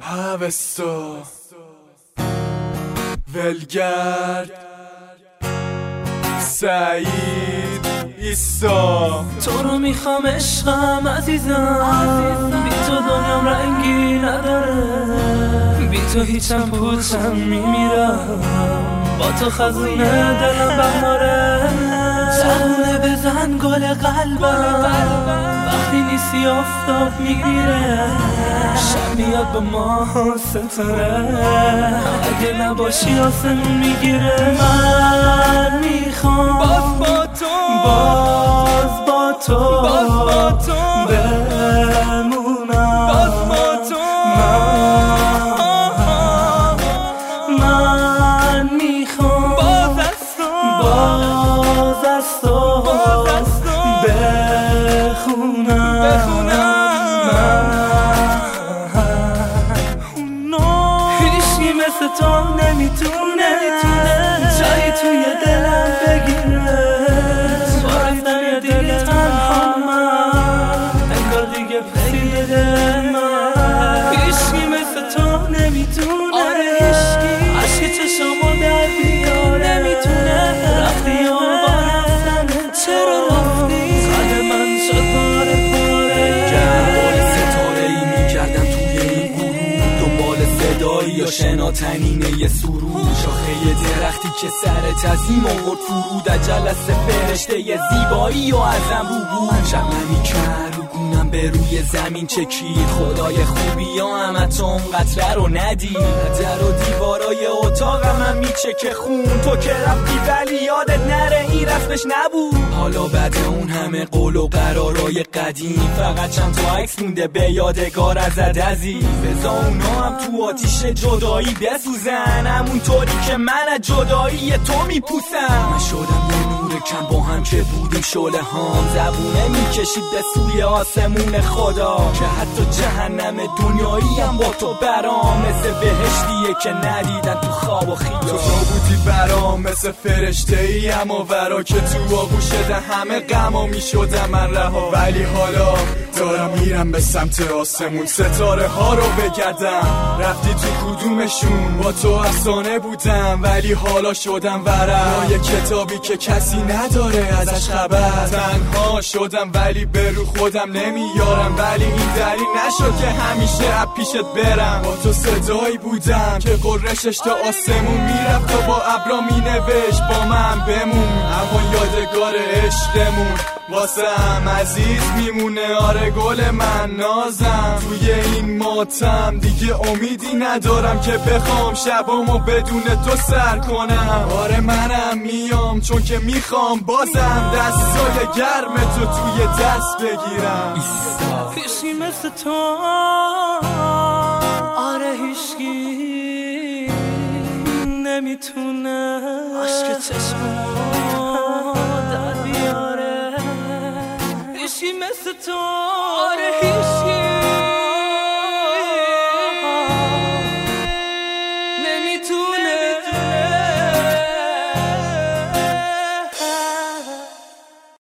هوستا ولگرد سعید ایسا تو رو میخوام عشقم عزیزم، بی تو دنیام رنگی نداره، بی تو هیچم پوچم میمیرم، با تو خزونه دلم بهاره، زبونه بزن گل قلبم، وقتی نیستی آفتاب میگیره، شب میاد به ما ستاره، اگه نباشی آسمون میگیره. من میخوام باز با تو بمونم، باز با تو من میخوام باز از تو هیچی مثل تو نمیتونه جایی توی دلم بگیره، تو رفتن دیگه تنها من، انگار دیگه پسید دل من، هیچی مثل تو نمیتونه، عشق چشمو در بیاره، نمیتونه رفتی یا با رفتن چرا رفتی، قلب من شد پاره پاره، دنبال ستاره ای میگردم توی این گروه، دنبال صدایی یا شناتنینه سرود، شاخه درختی که سر تزیم آورد فرود، از جلسه فرشته زیبایی و ازم رو بود، شبنمی کرد رو گونم به روی زمین چکید، خدای خوبی ها همه اون قطره رو ندید، در و دیوارای اتاقم هم میچکه خون، تو که رفتی ولی یادت نره این رسمش نبود، حالا بعد اون همه قول و قرارای قدیم، فقط چند تا عکس مونده به یادگار ازت عزیز، بذار اونا هم تو آتیش جدایی بسوزن، همونطوری که من از جدایی تو میپوسم، من شدم یه نور کم با هم که بودیم شعله هام، زبونه میکشید به سوی آسمون خدا، که حتی جهنم دنیایی هم با تو برام، مثل بهشتیه که ندیدن تو خواب و خیال، تو بودی برام مثل فرشته ای، اما ورا که تو آغوش ده همه غما میشدم من رها، ولی حالا دارم میرم به سمت آسمون، ستاره ها رو بگردم، رفتی تو کدومشون، با تو افسانه بودم ولی حالا شدم ورق، یه کتابی که کسی نداره ازش خبر، تنها شدم ولی به رو خودم نمیارم، ولی این دلیل نشد که همیشه از پیشت برم، با تو صدایی بودم که قرشش تا آسمون میرفت و با ابرا مینوشت با من بمون، اما یادگار عشقمون واسه هم عزیز میمونه، آره گل من نازم، توی این ماتم دیگه امیدی ندارم که بخوام شبامو بدون تو سر کنم، آره منم میام چون که میخوام بازم دستای گرم تو توی دست بگیرم، هیچی مثل تو، آره هیچکی نمیتونه عشق چشمو در بیاره، هیچی مثل تو، آره